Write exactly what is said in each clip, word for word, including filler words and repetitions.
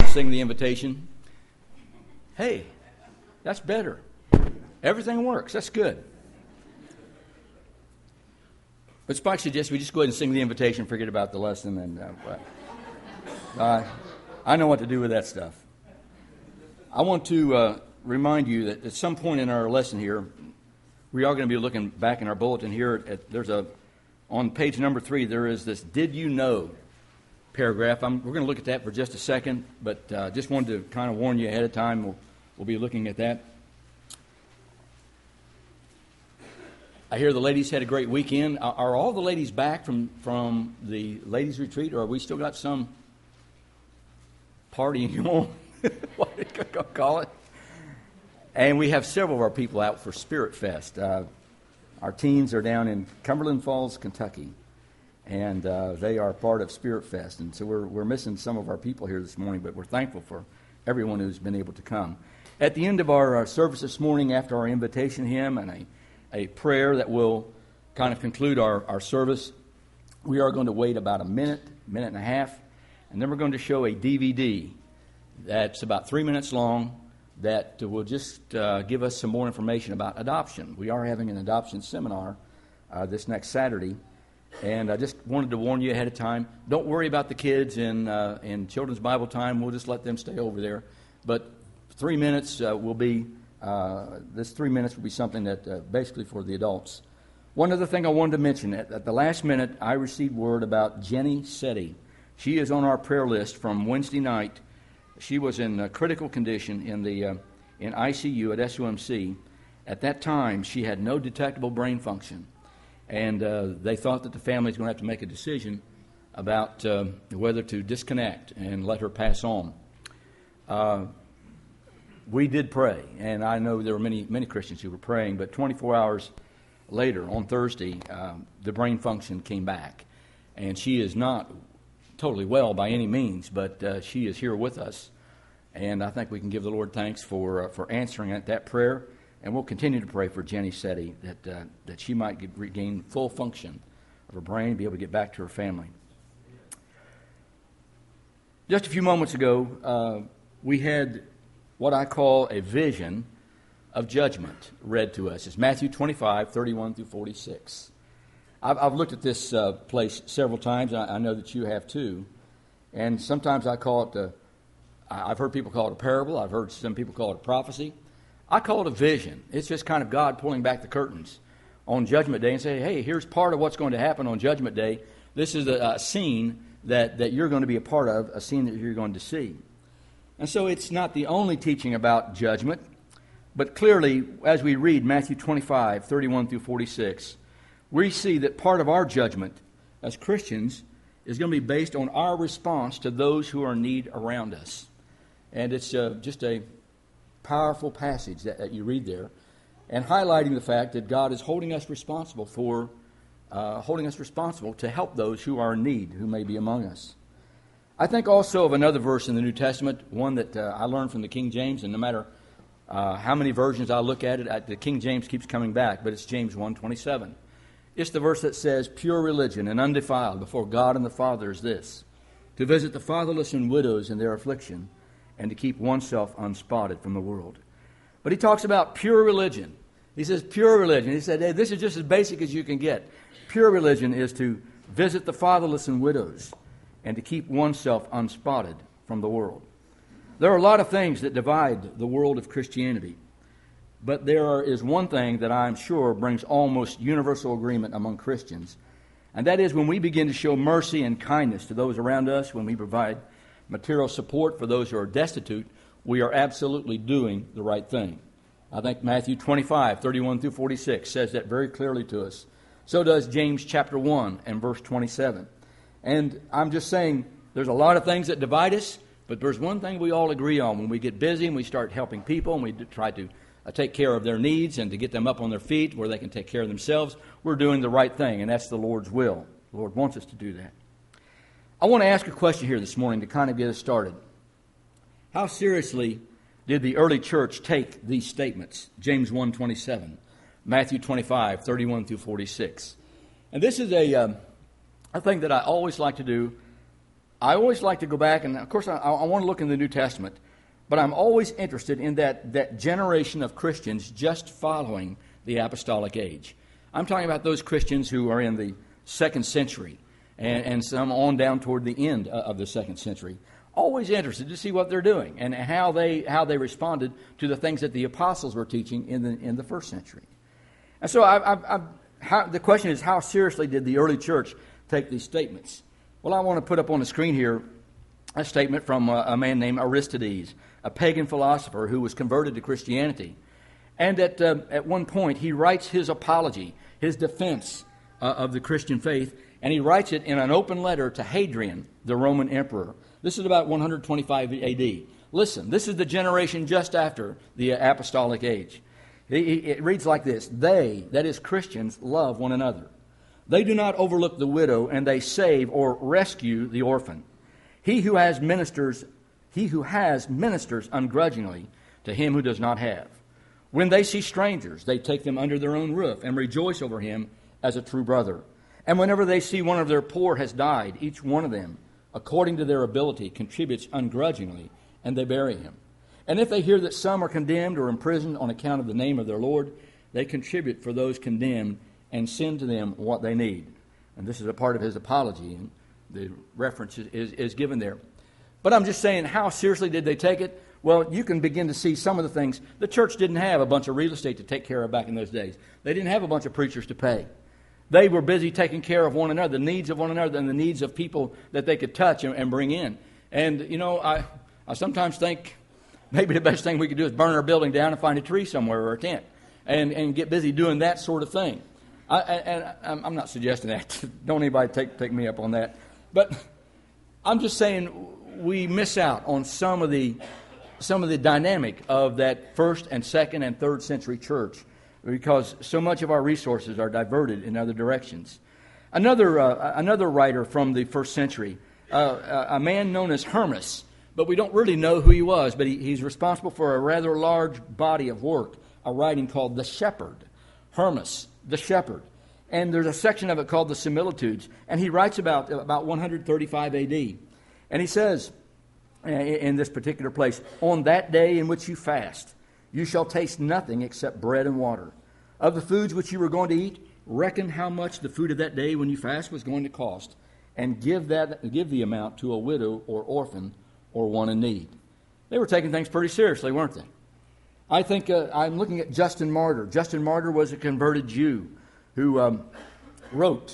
sing the invitation? Hey, that's better. Everything works. That's good. But Spike suggests we just go ahead and sing the invitation, forget about the lesson, and uh, uh, I know what to do with that stuff. I want to uh, remind you that at some point in our lesson here, we are going to be looking back in our bulletin here. At, there's a on page number three. There is this "Did you know?" paragraph. I'm, we're going to look at that for just a second, but uh, just wanted to kind of warn you ahead of time. We'll, we'll be looking at that. I hear the ladies had a great weekend. Are, are all the ladies back from, from the ladies' retreat, or have we still got some partying on? What are you going to call it? And we have several of our people out for Spirit Fest. Uh, our teens are down in Cumberland Falls, Kentucky, and uh, they are part of Spirit Fest. And so we're we're missing some of our people here this morning, but we're thankful for everyone who's been able to come. At the end of our, our service this morning, after our invitation hymn and a, a prayer that will kind of conclude our, our service, we are going to wait about a minute, minute and a half, and then we're going to show a D V D that's about three minutes long that will just uh, give us some more information about adoption. We are having an adoption seminar uh, this next Saturday. And I just wanted to warn you ahead of time. Don't worry about the kids in uh, in children's Bible time. We'll just let them stay over there. But three minutes uh, will be uh, this three minutes will be something that uh, basically for the adults. One other thing I wanted to mention at, at the last minute, I received word about Jenny Setti. She is on our prayer list from Wednesday night. She was in uh, critical condition in the uh, in I C U at S U M C. At that time, she had no detectable brain function. And uh, they thought that the family was going to have to make a decision about uh, whether to disconnect and let her pass on. Uh, we did pray, and I know there were many many Christians who were praying, but twenty-four hours later, on Thursday, uh, the brain function came back. And she is not totally well by any means, but uh, she is here with us. And I think we can give the Lord thanks for, uh, for answering that, that prayer. And we'll continue to pray for Jenny Setti that uh, that she might get, regain full function of her brain, be able to get back to her family. Just a few moments ago, uh, we had what I call a vision of judgment read to us. It's Matthew twenty-five, thirty-one through forty-six. I've, I've looked at this uh, place several times. I, I know that you have too. And sometimes I call it, a, I've heard people call it a parable. I've heard some people call it a prophecy. I call it a vision. It's just kind of God pulling back the curtains on Judgment Day and saying, hey, here's part of what's going to happen on Judgment Day. This is a, a scene that, that you're going to be a part of, a scene that you're going to see. And so it's not the only teaching about judgment, but clearly, as we read Matthew twenty-five, thirty-one through forty-six, we see that part of our judgment as Christians is going to be based on our response to those who are in need around us. And it's uh, just a powerful passage that, that you read there, and highlighting the fact that God is holding us responsible for uh, holding us responsible to help those who are in need, who may be among us. I think also of another verse in the New Testament, one that uh, I learned from the King James, and no matter uh, how many versions I look at it, I, the King James keeps coming back, but it's James one twenty-seven. It's the verse that says, pure religion and undefiled before God and the Father is this, to visit the fatherless and widows in their affliction, and to keep oneself unspotted from the world. But he talks about pure religion. He says pure religion. He said, hey, this is just as basic as you can get. Pure religion is to visit the fatherless and widows and to keep oneself unspotted from the world. There are a lot of things that divide the world of Christianity, but there is one thing that I'm sure brings almost universal agreement among Christians, and that is when we begin to show mercy and kindness to those around us, when we provide material support for those who are destitute, we are absolutely doing the right thing. I think Matthew twenty-five, thirty-one through forty-six says that very clearly to us. So does James chapter one and verse twenty-seven. And I'm just saying there's a lot of things that divide us, but there's one thing we all agree on. When we get busy and we start helping people and we try to uh, take care of their needs and to get them up on their feet where they can take care of themselves, we're doing the right thing, and that's the Lord's will. The Lord wants us to do that. I want to ask a question here this morning to kind of get us started. How seriously did the early church take these statements? James one twenty-seven, Matthew twenty-five, thirty-one through forty-six. And this is a, um, a thing that I always like to do I always like to go back, and of course I, I want to look in the New Testament, but I'm always interested in that, that generation of Christians just following the apostolic age. I'm talking about those Christians who are in the second century and, and some on down toward the end of the second century. Always interested to see what they're doing and how they how they responded to the things that the apostles were teaching in the in the first century. And so I, I, I, how, the question is, how seriously did the early church take these statements? Well, I want to put up on the screen here a statement from a, a man named Aristides, a pagan philosopher who was converted to Christianity. And at uh, at one point, he writes his apology, his defense uh, of the Christian faith, and he writes it in an open letter to Hadrian, the Roman emperor. This is about one hundred twenty-five A D. Listen, this is the generation just after the apostolic age. It reads like this: They, that is Christians, love one another. They do not overlook the widow, and they save or rescue the orphan. He who has ministers, he who has ministers ungrudgingly to him who does not have. When they see strangers, they take them under their own roof and rejoice over him as a true brother. And whenever they see one of their poor has died, each one of them, according to their ability, contributes ungrudgingly, and they bury him. And if they hear that some are condemned or imprisoned on account of the name of their Lord, they contribute for those condemned and send to them what they need. And this is a part of his apology, and the reference is, is, is given there. But I'm just saying, how seriously did they take it? Well, you can begin to see some of the things. The church didn't have a bunch of real estate to take care of back in those days. They didn't have a bunch of preachers to pay. They were busy taking care of one another, the needs of one another, and the needs of people that they could touch and, and bring in. And, you know, I, I sometimes think maybe the best thing we could do is burn our building down and find a tree somewhere or a tent and, and get busy doing that sort of thing. I, and I'm not suggesting that. Don't anybody take, take me up on that. But I'm just saying we miss out on some of the some of the dynamic of that first and second and third century church, because so much of our resources are diverted in other directions. Another uh, another writer from the first century, uh, a man known as Hermas, but we don't really know who he was, but he, he's responsible for a rather large body of work, a writing called The Shepherd. Hermas, the Shepherd. And there's a section of it called The Similitudes, and he writes about, about one hundred thirty-five A D. And he says, in this particular place, on that day in which you fast, you shall taste nothing except bread and water. Of the foods which you were going to eat, reckon how much the food of that day when you fast was going to cost, and give that give the amount to a widow or orphan or one in need. They were taking things pretty seriously, weren't they? I think uh, I'm looking at Justin Martyr. Justin Martyr was a converted Jew who um, wrote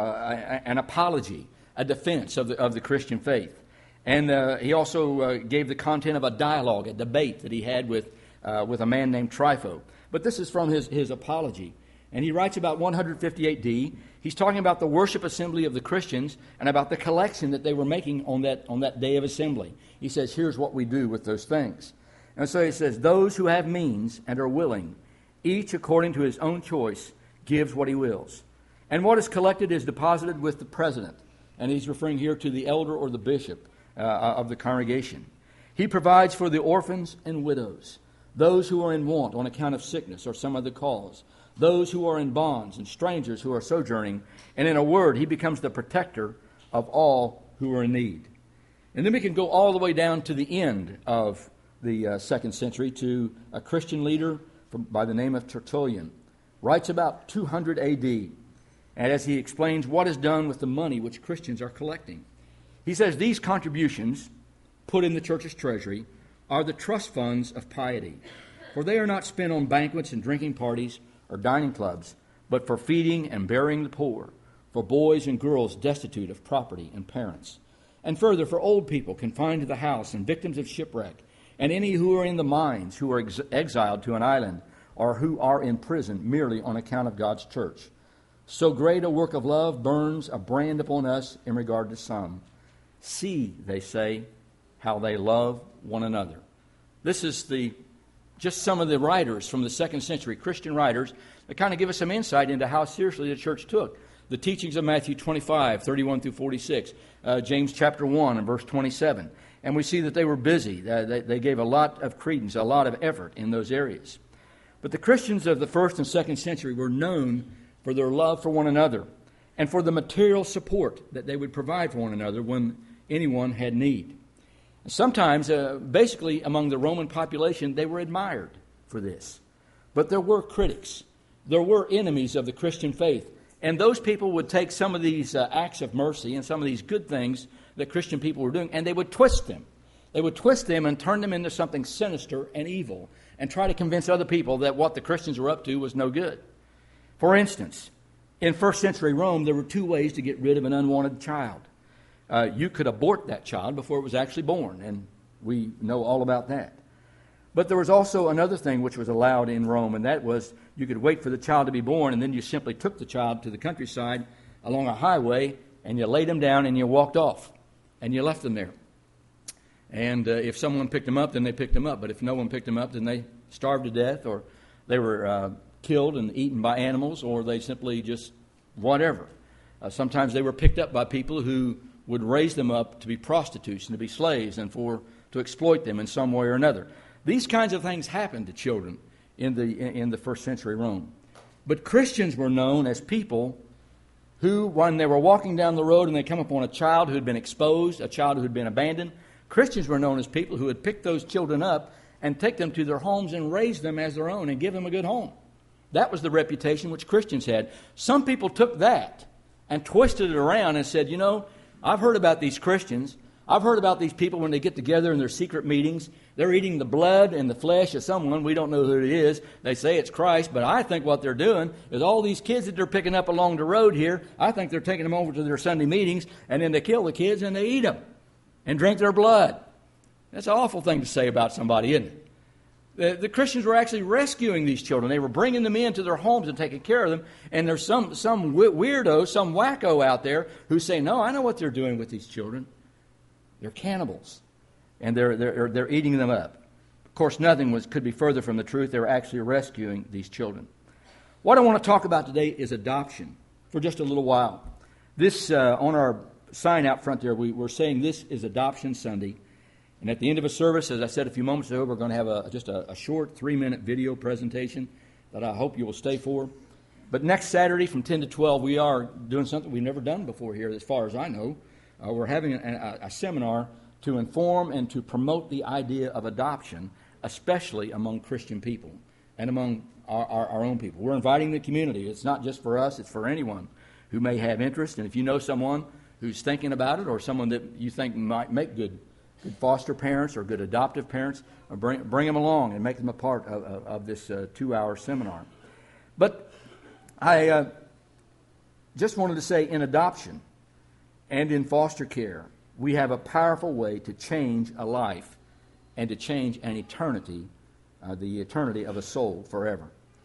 uh, an apology, a defense of the, of the Christian faith. And uh, he also uh, gave the content of a dialogue, a debate that he had with uh, with a man named Trypho. But this is from his, his apology. And he writes about one hundred fifty-eight D. He's talking about the worship assembly of the Christians and about the collection that they were making on that, on that day of assembly. He says, here's what we do with those things. And so he says, those who have means and are willing, each according to his own choice, gives what he wills. And what is collected is deposited with the president. And he's referring here to the elder or the bishop uh, of the congregation. He provides for the orphans and widows, those who are in want on account of sickness or some other cause, those who are in bonds and strangers who are sojourning. And in a word, he becomes the protector of all who are in need. And then we can go all the way down to the end of the uh, second century to a Christian leader from, by the name of Tertullian. Writes about two hundred A D, and as he explains what is done with the money which Christians are collecting. He says these contributions put in the church's treasury are the trust funds of piety, for they are not spent on banquets and drinking parties or dining clubs, but for feeding and burying the poor, for boys and girls destitute of property and parents, and further for old people confined to the house and victims of shipwreck, and any who are in the mines, who are ex- exiled to an island, or who are in prison merely on account of God's church. So great a work of love burns a brand upon us in regard to some. See, they say, how they love one another. This is the just some of the writers from the second century, Christian writers, that kind of give us some insight into how seriously the church took the teachings of Matthew twenty-five, thirty-one through forty-six, uh, James chapter one and verse twenty-seven. And we see that they were busy. Uh, they, they gave a lot of credence, a lot of effort in those areas. But the Christians of the first and second century were known for their love for one another and for the material support that they would provide for one another when anyone had need. Sometimes, uh, basically, among the Roman population, they were admired for this. But there were critics. There were enemies of the Christian faith. And those people would take some of these uh, acts of mercy and some of these good things that Christian people were doing, and they would twist them. They would twist them and turn them into something sinister and evil and try to convince other people that what the Christians were up to was no good. For instance, in first century Rome, there were two ways to get rid of an unwanted child. Uh, you could abort that child before it was actually born, and we know all about that. But there was also another thing which was allowed in Rome, and that was you could wait for the child to be born, and then you simply took the child to the countryside along a highway, and you laid him down, and you walked off, and you left them there. And uh, if someone picked him up, then they picked him up. But if no one picked him up, then they starved to death, or they were uh, killed and eaten by animals, or they simply just whatever. Uh, sometimes they were picked up by people who would raise them up to be prostitutes and to be slaves and for to exploit them in some way or another. These kinds of things happened to children in the in the first century Rome. But Christians were known as people who, when they were walking down the road and they come upon a child who had been exposed, a child who had been abandoned, Christians were known as people who would pick those children up and take them to their homes and raise them as their own and give them a good home. That was the reputation which Christians had. Some people took that and twisted it around and said, you know, I've heard about these Christians. I've heard about these people when they get together in their secret meetings. They're eating the blood and the flesh of someone. We don't know who it is. They say it's Christ, but I think what they're doing is all these kids that they're picking up along the road here, I think they're taking them over to their Sunday meetings, and then they kill the kids and they eat them and drink their blood. That's an awful thing to say about somebody, isn't it? The, the Christians were actually rescuing these children. They were bringing them into their homes and taking care of them. And there's some, some weirdo, some wacko out there who say, no, I know what they're doing with these children. They're cannibals. And they're, they're, they're eating them up. Of course, nothing was, could be further from the truth. They were actually rescuing these children. What I want to talk about today is adoption for just a little while. This, uh, on our sign out front there, we, we're saying this is Adoption Sunday. And at the end of a service, as I said a few moments ago, we're going to have a, just a, a short three-minute video presentation that I hope you will stay for. But next Saturday from ten to twelve, we are doing something we've never done before here, as far as I know. Uh, we're having a, a, a seminar to inform and to promote the idea of adoption, especially among Christian people and among our, our, our own people. We're inviting the community. It's not just for us, it's for anyone who may have interest. And if you know someone who's thinking about it or someone that you think might make good good foster parents or good adoptive parents, or bring, bring them along and make them a part of, of, of this uh, two-hour seminar. But I uh, just wanted to say in adoption and in foster care, we have a powerful way to change a life and to change an eternity, uh, the eternity of a soul forever.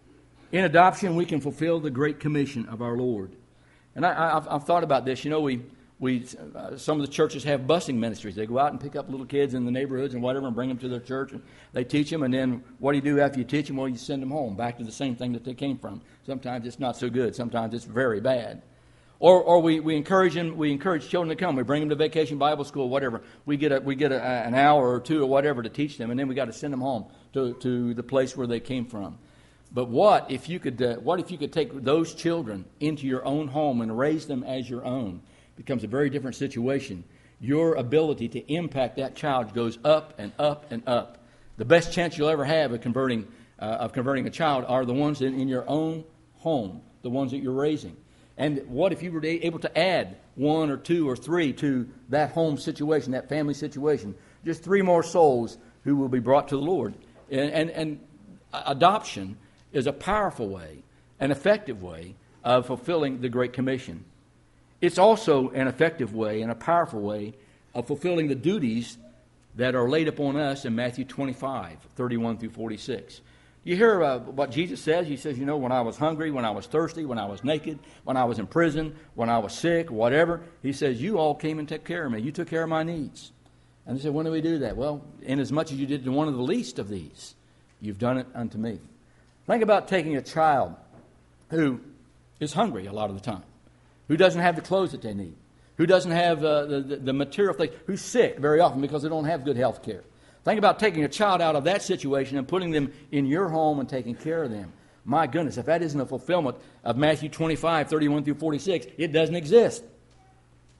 In adoption, we can fulfill the great commission of our Lord. And I, I've, I've thought about this. You know, we We, uh, some of the churches have busing ministries. They go out and pick up little kids in the neighborhoods and whatever and bring them to their church. And they teach them, and then what do you do after you teach them? Well, you send them home, back to the same thing that they came from. Sometimes it's not so good. Sometimes it's very bad. Or, or we, we encourage them. We encourage children to come. We bring them to Vacation Bible School, whatever. We get a, we get a, an hour or two or whatever to teach them, and then we got to send them home to, to the place where they came from. But what if you could? Uh, what if you could take those children into your own home and raise them as your own? Becomes a very different situation. Your ability to impact that child goes up and up and up. The best chance you'll ever have of converting uh, of converting a child are the ones in, in your own home, the ones that you're raising. And what if you were able to add one or two or three to that home situation, that family situation? Just three more souls who will be brought to the Lord. And, and, and adoption is a powerful way, an effective way of fulfilling the Great Commission. It's also an effective way and a powerful way of fulfilling the duties that are laid upon us in Matthew twenty-five, thirty-one through forty-six. You hear uh, what Jesus says. He says, you know, when I was hungry, when I was thirsty, when I was naked, when I was in prison, when I was sick, whatever. He says, you all came and took care of me. You took care of my needs. And they said, when do we do that? Well, inasmuch as you did to one of the least of these, you've done it unto me. Think about taking a child who is hungry a lot of the time, who doesn't have the clothes that they need, who doesn't have uh, the, the, the material things, who's sick very often because they don't have good health care. Think about taking a child out of that situation and putting them in your home and taking care of them. My goodness, if that isn't a fulfillment of Matthew twenty-five, thirty-one through forty-six, it doesn't exist.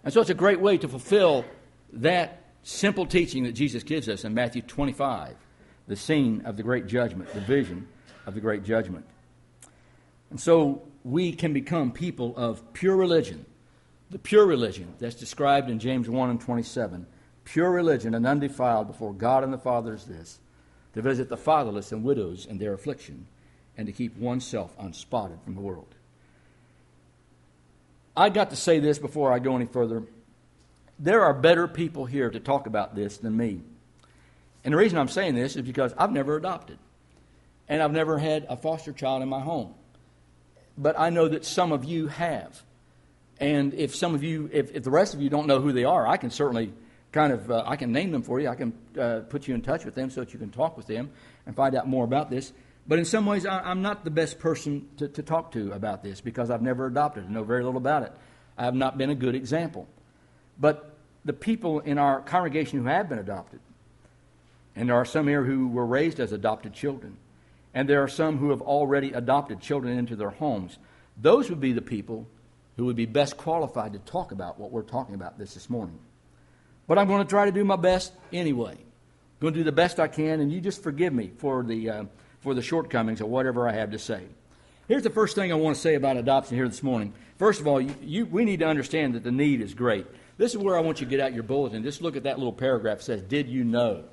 And so it's a great way to fulfill that simple teaching that Jesus gives us in Matthew twenty-five, the scene of the great judgment, the vision of the great judgment. And so we can become people of pure religion, the pure religion that's described in James one and twenty-seven. Pure religion and undefiled before God and the Father is this, to visit the fatherless and widows in their affliction, and to keep oneself unspotted from the world. I got to say this before I go any further. There are better people here to talk about this than me. And the reason I'm saying this is because I've never adopted. And I've never had a foster child in my home. But I know that some of you have. And if some of you, if, if the rest of you don't know who they are, I can certainly kind of, uh, I can name them for you. I can uh, put you in touch with them so that you can talk with them and find out more about this. But in some ways, I, I'm not the best person to, to talk to about this because I've never adopted. I know very little about it. I have not been a good example. But the people in our congregation who have been adopted, and there are some here who were raised as adopted children, and there are some who have already adopted children into their homes, those would be the people who would be best qualified to talk about what we're talking about this this morning. But I'm going to try to do my best anyway. I'm going to do the best I can, and you just forgive me for the uh, for the shortcomings of whatever I have to say. Here's the first thing I want to say about adoption here this morning. First of all, you, you, we need to understand that the need is great. This is where I want you to get out your bulletin. Just look at that little paragraph that says, "Did you know?"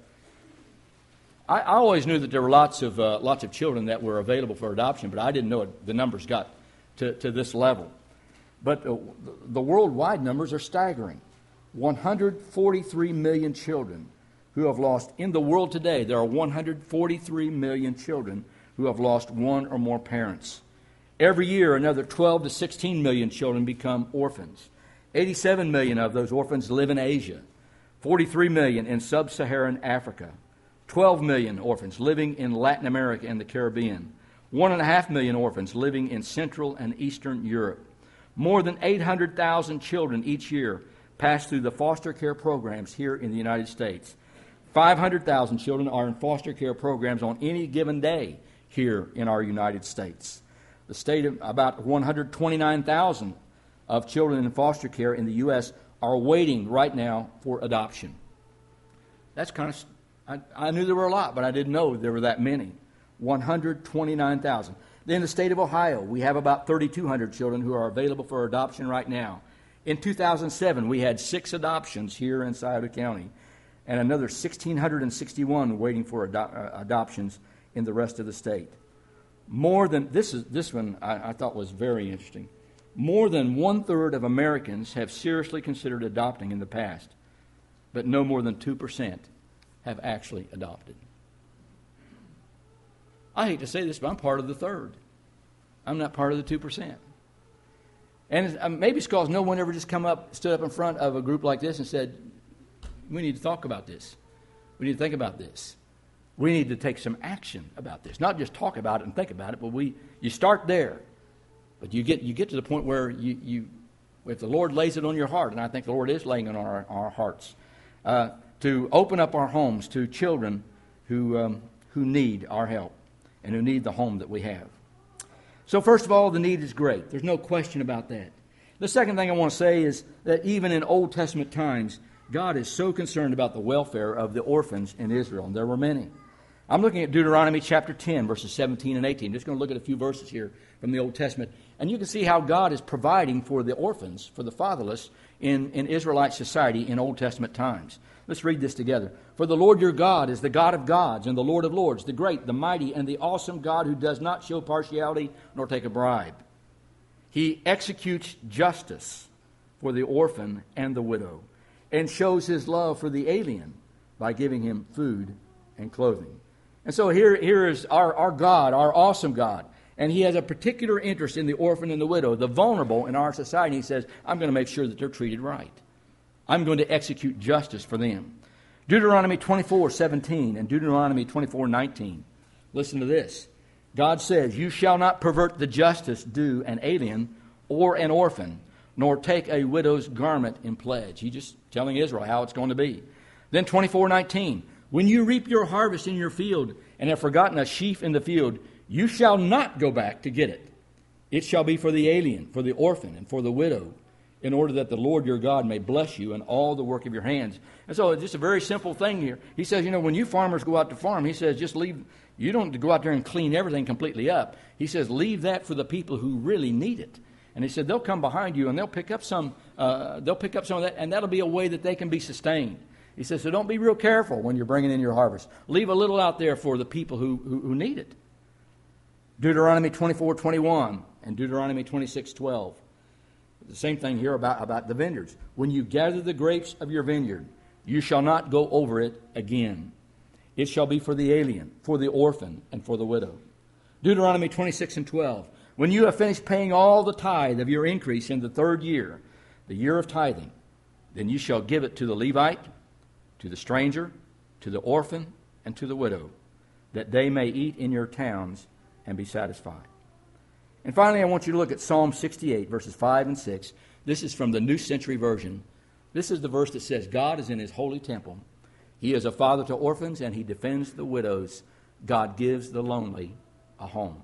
I, I always knew that there were lots of uh, lots of children that were available for adoption, but I didn't know it, the numbers got to, to this level. But uh, the worldwide numbers are staggering. one hundred forty-three million children who have lost, in the world today, there are one hundred forty-three million children who have lost one or more parents. Every year, another twelve to sixteen million children become orphans. eighty-seven million of those orphans live in Asia, forty-three million in sub-Saharan Africa, twelve million orphans living in Latin America and the Caribbean, one and a half million orphans living in Central and Eastern Europe. More than eight hundred thousand children each year pass through the foster care programs here in the United States. five hundred thousand children are in foster care programs on any given day here in our United States. The state of about one hundred twenty-nine thousand of children in foster care in the U S are waiting right now for adoption. That's kind of, I, I knew there were a lot, but I didn't know there were that many. one hundred twenty-nine thousand. In the state of Ohio, we have about thirty-two hundred children who are available for adoption right now. In two thousand seven, we had six adoptions here in Scioto County, and another one thousand six hundred sixty-one waiting for ado- uh, adoptions in the rest of the state. More than, this is this one I, I thought was very interesting. More than one-third of Americans have seriously considered adopting in the past, but no more than two percent have actually adopted. I hate to say this, but I'm part of the third. I'm not part of the two percent. And it's, maybe it's because no one ever just come up, stood up in front of a group like this and said, we need to talk about this. We need to think about this. We need to take some action about this. Not just talk about it and think about it, but we you start there. But you get you get to the point where you, you if the Lord lays it on your heart, and I think the Lord is laying it on our, our hearts, uh, to open up our homes to children who um, who need our help and who need the home that we have. So first of all, the need is great. There's no question about that. The second thing I want to say is that even in Old Testament times, God is so concerned about the welfare of the orphans in Israel, and there were many. I'm looking at Deuteronomy chapter ten, verses seventeen and eighteen. I'm just going to look at a few verses here from the Old Testament. And you can see how God is providing for the orphans, for the fatherless, in, in Israelite society in Old Testament times. Let's read this together. For the Lord your God is the God of gods and the Lord of lords, the great, the mighty, and the awesome God who does not show partiality nor take a bribe. He executes justice for the orphan and the widow, and shows his love for the alien by giving him food and clothing. And so here, here is our, our God, our awesome God. And he has a particular interest in the orphan and the widow, the vulnerable in our society. He says, I'm going to make sure that they're treated right. I'm going to execute justice for them. Deuteronomy twenty-four seventeen and Deuteronomy twenty-four nineteen. Listen to this. God says, you shall not pervert the justice due an alien or an orphan, nor take a widow's garment in pledge. He's just telling Israel how it's going to be. Then twenty-four nineteen. When you reap your harvest in your field and have forgotten a sheaf in the field, you shall not go back to get it. It shall be for the alien, for the orphan, and for the widow. in order that the Lord your God may bless you in all the work of your hands. And so it's just a very simple thing here. He says, you know, when you farmers go out to farm, he says, just leave, you don't go out there and clean everything completely up. He says, leave that for the people who really need it. And he said, they'll come behind you and they'll pick up some, uh, they'll pick up some of that, and that'll be a way that they can be sustained. He says, so don't be real careful when you're bringing in your harvest. Leave a little out there for the people who, who, who need it. Deuteronomy twenty-four twenty-one and Deuteronomy twenty-six twelve. The same thing here about, about the vineyards. When you gather the grapes of your vineyard, you shall not go over it again. It shall be for the alien, for the orphan, and for the widow. Deuteronomy twenty-six and twelve. When you have finished paying all the tithe of your increase in the third year, the year of tithing, then you shall give it to the Levite, to the stranger, to the orphan, and to the widow, that they may eat in your towns and be satisfied. And finally, I want you to look at Psalm sixty-eight, verses five and six. This is from the New Century Version. This is the verse that says, God is in his holy temple. He is a father to orphans, and he defends the widows. God gives the lonely a home.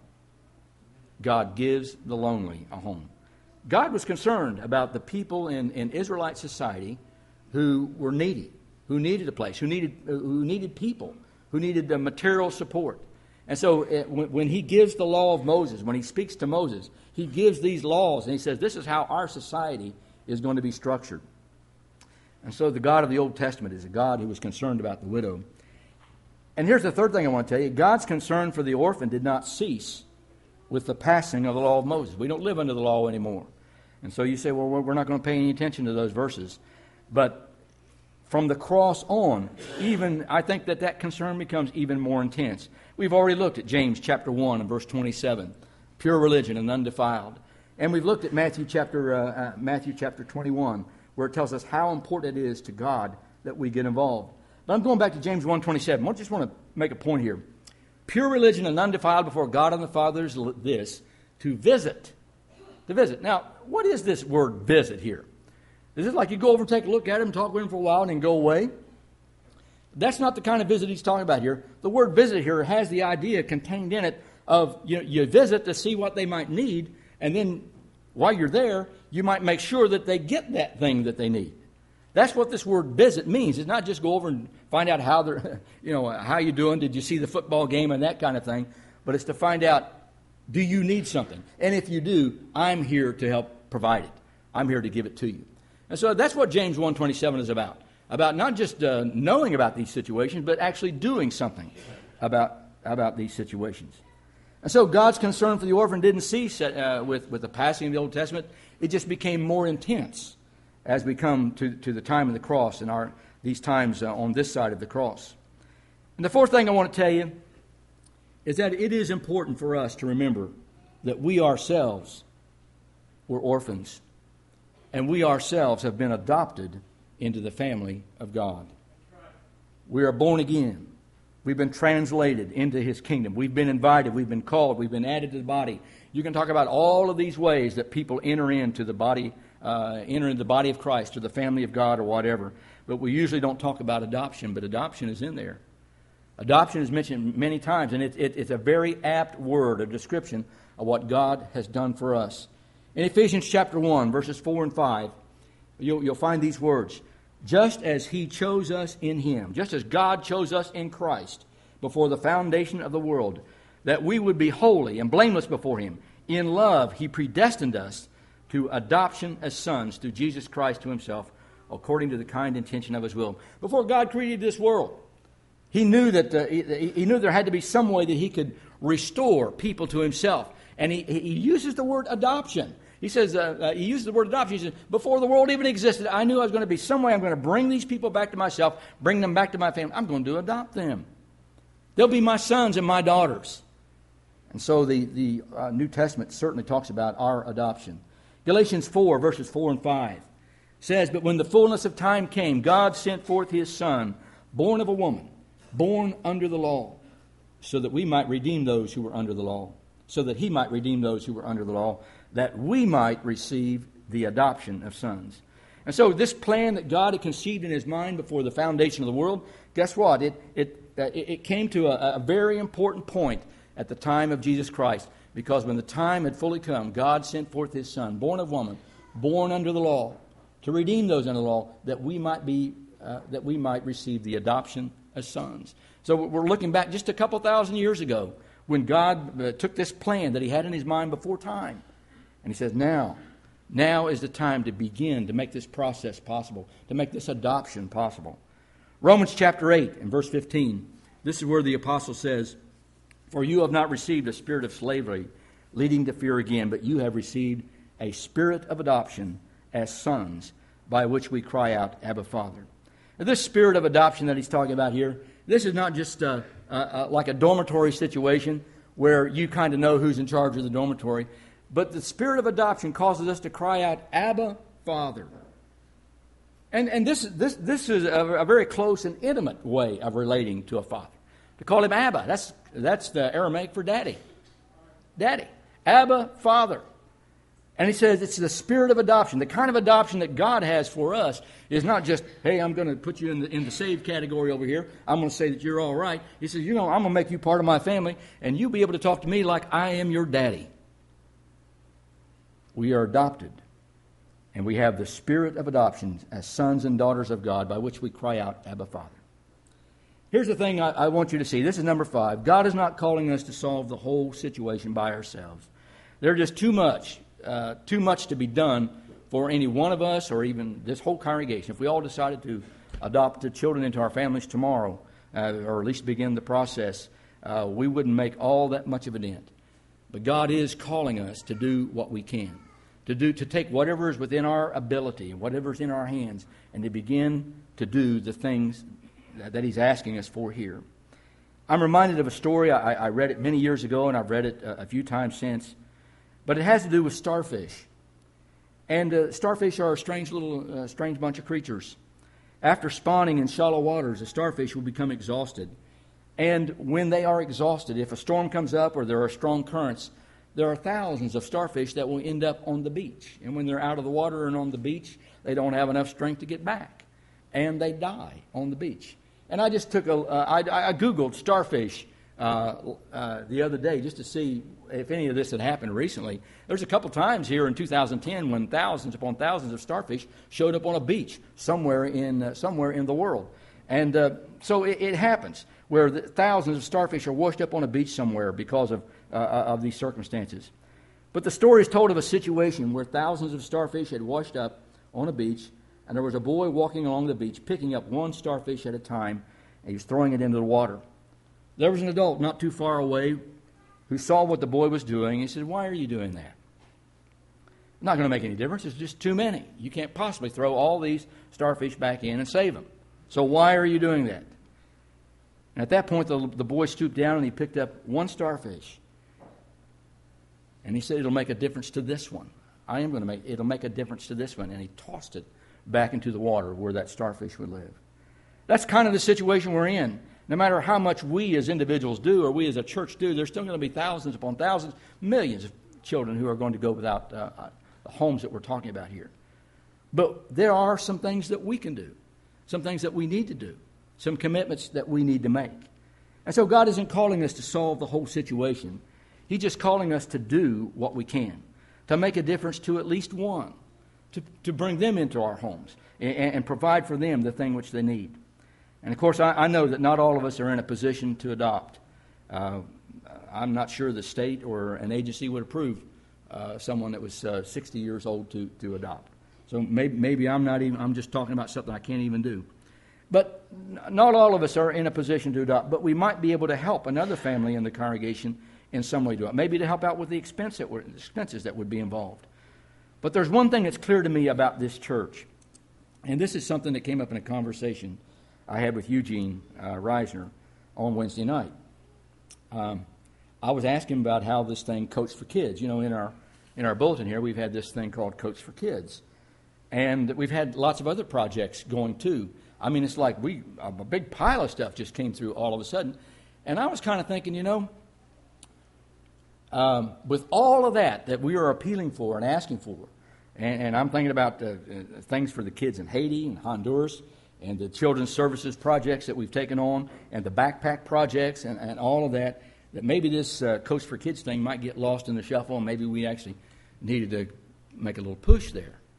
God gives the lonely a home. God was concerned about the people in, in Israelite society who were needy, who needed a place, who needed, who needed people, who needed the material support. And so it, when, when he gives the law of Moses, when he speaks to Moses, he gives these laws, and he says, this is how our society is going to be structured. And so the God of the Old Testament is a God who was concerned about the widow. And here's the third thing I want to tell you. God's concern for the orphan did not cease with the passing of the law of Moses. We don't live under the law anymore. And so you say, well, we're not going to pay any attention to those verses. But from the cross on, even I think that that concern becomes even more intense. We've already looked at James chapter one and verse twenty-seven, pure religion and undefiled. And we've looked at Matthew chapter uh, uh, Matthew chapter twenty-one, where it tells us how important it is to God that we get involved. But I'm going back to James one twenty-seven. I just want to make a point here. Pure religion and undefiled before God and the Father is this, to visit. To visit. Now, what is this word visit here? Is it like you go over and take a look at him, talk with him for a while, and then go away? That's not the kind of visit he's talking about here. The word visit here has the idea contained in it of you know, you visit to see what they might need, and then while you're there, you might make sure that they get that thing that they need. That's what this word visit means. It's not just go over and find out how they're, you know, how you doing, did you see the football game and that kind of thing, but it's to find out, do you need something? And if you do, I'm here to help provide it. I'm here to give it to you. And so that's what James one twenty-seven is about. About not just uh, knowing about these situations, but actually doing something about, about these situations. And so God's concern for the orphan didn't cease uh, with, with the passing of the Old Testament. It just became more intense as we come to, to the time of the cross and our these times uh, on this side of the cross. And the fourth thing I want to tell you is that it is important for us to remember that we ourselves were orphans, and we ourselves have been adopted into the family of God. We are born again. We've been translated into his kingdom. We've been invited. We've been called. We've been added to the body. You can talk about all of these ways that people enter into the body, uh, enter into the body of Christ or the family of God or whatever. But we usually don't talk about adoption, but adoption is in there. Adoption is mentioned many times, and it, it, it's a very apt word, a description of what God has done for us. In Ephesians chapter one, verses four and five, You'll, you'll find these words. Just as he chose us in him, just as God chose us in Christ before the foundation of the world, that we would be holy and blameless before him. In love, he predestined us to adoption as sons through Jesus Christ to himself, according to the kind intention of his will. Before God created this world, he knew that uh, he, he knew there had to be some way that he could restore people to himself. And he, he uses the word adoption. He says, uh, uh, he uses the word adoption. He says, before the world even existed, I knew I was going to be some way. I'm going to bring these people back to myself, bring them back to my family. I'm going to adopt them. They'll be my sons and my daughters. And so the, the uh, New Testament certainly talks about our adoption. Galatians four, verses four and five says, but when the fullness of time came, God sent forth his Son, born of a woman, born under the law, so that we might redeem those who were under the law, so that he might redeem those who were under the law, that we might receive the adoption of sons. And so this plan that God had conceived in his mind before the foundation of the world, guess what? It it uh, it came to a, a very important point at the time of Jesus Christ, because when the time had fully come, God sent forth his Son, born of woman, born under the law, to redeem those under the law, that we might be, uh, that we might receive the adoption as sons. So we're looking back just a couple thousand years ago when God uh, took this plan that he had in his mind before time. And he says, now, now is the time to begin to make this process possible, to make this adoption possible. Romans chapter eight and verse fifteen, this is where the apostle says, for you have not received a spirit of slavery, leading to fear again, but you have received a spirit of adoption as sons, by which we cry out, Abba, Father. Now, this spirit of adoption that he's talking about here, this is not just uh, uh, uh, like a dormitory situation where you kind of know who's in charge of the dormitory, but the spirit of adoption causes us to cry out, Abba, Father. And and this this this is a, a very close and intimate way of relating to a father. To call him Abba, that's that's the Aramaic for daddy. Daddy. Abba, Father. And he says it's the spirit of adoption. The kind of adoption that God has for us is not just, hey, I'm going to put you in the, in the saved category over here. I'm going to say that you're all right. He says, you know, I'm going to make you part of my family, and you'll be able to talk to me like I am your daddy. We are adopted, and we have the spirit of adoption as sons and daughters of God, by which we cry out, Abba, Father. Here's the thing I, I want you to see. This is number five. God is not calling us to solve the whole situation by ourselves. There's just too much. Uh, too much to be done for any one of us or even this whole congregation. If we all decided to adopt the children into our families tomorrow, uh, or at least begin the process, uh, we wouldn't make all that much of a dent. But God is calling us to do what we can, to do to take whatever is within our ability, whatever is in our hands, and to begin to do the things that He's asking us for here. I'm reminded of a story. I, I read it many years ago, and I've read it a, a few times since. But it has to do with starfish. And uh, starfish are a strange little, uh, strange bunch of creatures. After spawning in shallow waters, the starfish will become exhausted. And when they are exhausted, if a storm comes up or there are strong currents, there are thousands of starfish that will end up on the beach. And when they're out of the water and on the beach, they don't have enough strength to get back. And they die on the beach. And I just took a, uh, I, I Googled starfish uh, uh, the other day just to see if any of this had happened recently. There's a couple times here in two thousand ten when thousands upon thousands of starfish showed up on a beach somewhere in uh, somewhere in the world. And uh, so it, it happens where the thousands of starfish are washed up on a beach somewhere because of, uh, of these circumstances. But the story is told of a situation where thousands of starfish had washed up on a beach, and there was a boy walking along the beach picking up one starfish at a time, and he was throwing it into the water. There was an adult not too far away who saw what the boy was doing. He said, why are you doing that? Not going to make any difference. It's just too many. You can't possibly throw all these starfish back in and save them. So why are you doing that? And at that point, the, the boy stooped down and he picked up one starfish. And he said, it'll make a difference to this one. I am going to make, it'll make a difference to this one. And he tossed it back into the water where that starfish would live. That's kind of the situation we're in. No matter how much we as individuals do or we as a church do, there's still going to be thousands upon thousands, millions of children who are going to go without uh, the homes that we're talking about here. But there are some things that we can do, some things that we need to do, some commitments that we need to make. And so God isn't calling us to solve the whole situation. He's just calling us to do what we can, to make a difference to at least one, to, to bring them into our homes and, and provide for them the thing which they need. And, of course, I, I know that not all of us are in a position to adopt. Uh, I'm not sure the state or an agency would approve uh, someone that was uh, sixty years old to, to adopt. So maybe, maybe I'm not even, I'm just talking about something I can't even do. But not all of us are in a position to adopt, but we might be able to help another family in the congregation in some way do it. Maybe to help out with the expense that were, expenses that would be involved. But there's one thing that's clear to me about this church, and this is something that came up in a conversation I had with Eugene uh, Reisner on Wednesday night. Um, I was asking about how this thing, Coach for Kids, you know, in our in our bulletin here, we've had this thing called Coach for Kids. And we've had lots of other projects going too. I mean, it's like we a big pile of stuff just came through all of a sudden. And I was kind of thinking, you know, um, with all of that that we are appealing for and asking for, and, and I'm thinking about uh, things for the kids in Haiti and Honduras, and the children's services projects that we've taken on, and the backpack projects, and, and all of that, that maybe this uh, Coach for Kids thing might get lost in the shuffle, and maybe we actually needed to make a little push there.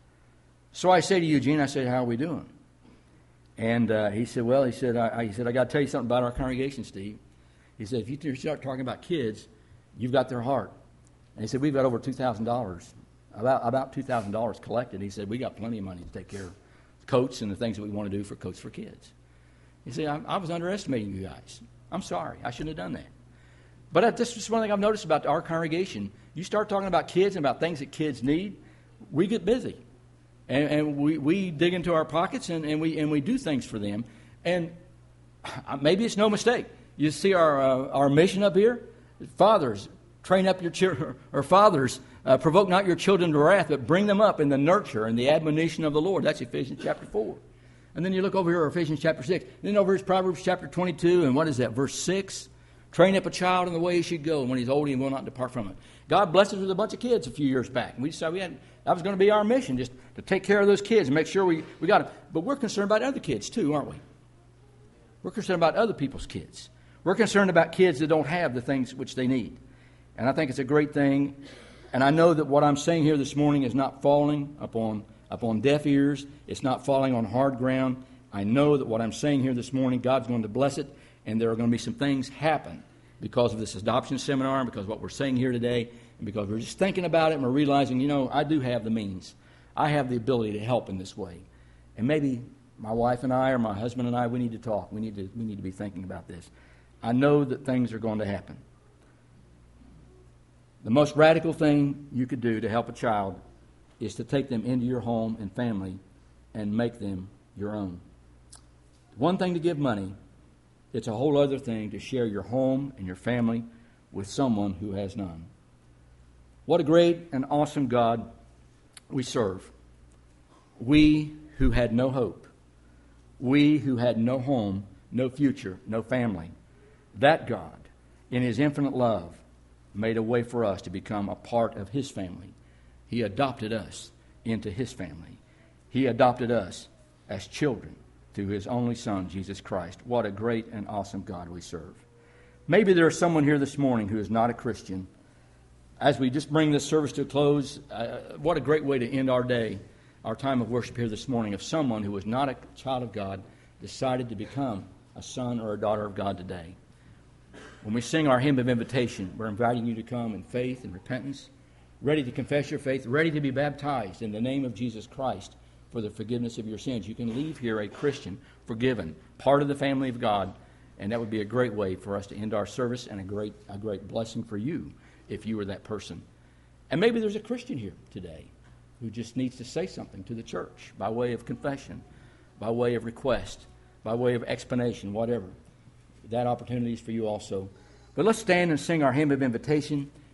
So I say to Eugene, I said, how are we doing? And uh, he said, well, he said, I, he said, I got to tell you something about our congregation, Steve. He said, if you start talking about kids, you've got their heart. And he said, we've got over two thousand dollars, about about two thousand dollars collected. He said, we got plenty of money to take care of Coats and the things that we want to do for Coats for Kids. He said, I, I was underestimating you guys. I'm sorry. I shouldn't have done that. But uh, this is one thing I've noticed about our congregation. You start talking about kids and about things that kids need, we get busy. And, and we, we dig into our pockets and, and we and we do things for them. And maybe it's no mistake. You see our uh, our mission up here? Fathers, train up your children, or fathers, uh, provoke not your children to wrath, but bring them up in the nurture and the admonition of the Lord. That's Ephesians chapter four. And then you look over here at Ephesians chapter six. And then over here is Proverbs chapter twenty-two. And what is that? Verse six. Train up a child in the way he should go, and when he's old, he will not depart from it. God blessed us with a bunch of kids a few years back. And we decided we had, that was going to be our mission, just to take care of those kids and make sure we, we got them. But we're concerned about other kids too, aren't we? We're concerned about other people's kids. We're concerned about kids that don't have the things which they need. And I think it's a great thing. And I know that what I'm saying here this morning is not falling upon, upon deaf ears. It's not falling on hard ground. I know that what I'm saying here this morning, God's going to bless it. And there are going to be some things happen because of this adoption seminar and because of what we're saying here today and because we're just thinking about it and we're realizing, you know, I do have the means. I have the ability to help in this way. And maybe my wife and I or my husband and I, we need to talk. We need to, we need to be thinking about this. I know that things are going to happen. The most radical thing you could do to help a child is to take them into your home and family and make them your own. One thing to give money, it's a whole other thing to share your home and your family with someone who has none. What a great and awesome God we serve. We who had no hope. We who had no home, no future, no family. That God, in His infinite love, made a way for us to become a part of His family. He adopted us into His family. He adopted us as children through His only Son, Jesus Christ. What a great and awesome God we serve. Maybe there is someone here this morning who is not a Christian. As we just bring this service to a close, uh, what a great way to end our day, our time of worship here this morning, if someone who was not a child of God decided to become a son or a daughter of God today. When we sing our hymn of invitation, we're inviting you to come in faith and repentance, ready to confess your faith, ready to be baptized in the name of Jesus Christ for the forgiveness of your sins. You can leave here a Christian, forgiven, part of the family of God, and that would be a great way for us to end our service and a great, a great blessing for you if you were that person. And maybe there's a Christian here today who just needs to say something to the church by way of confession, by way of request, by way of explanation, whatever. That opportunity is for you also. But let's stand and sing our hymn of invitation.